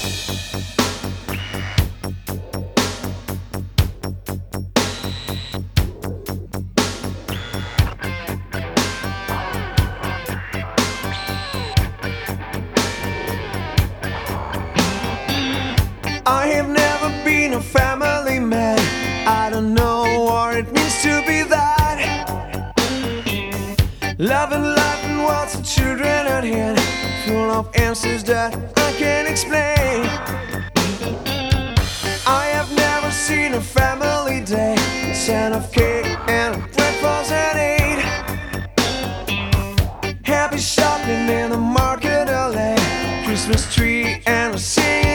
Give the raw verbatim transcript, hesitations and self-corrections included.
I have never been a family man. I don't know what it means to be that. Loving life and lots of children at hand, full of answers that I can't explain. I have never seen a family day, scent of cake and breakfast at eight. Happy shopping in the market L A, Christmas tree and a singing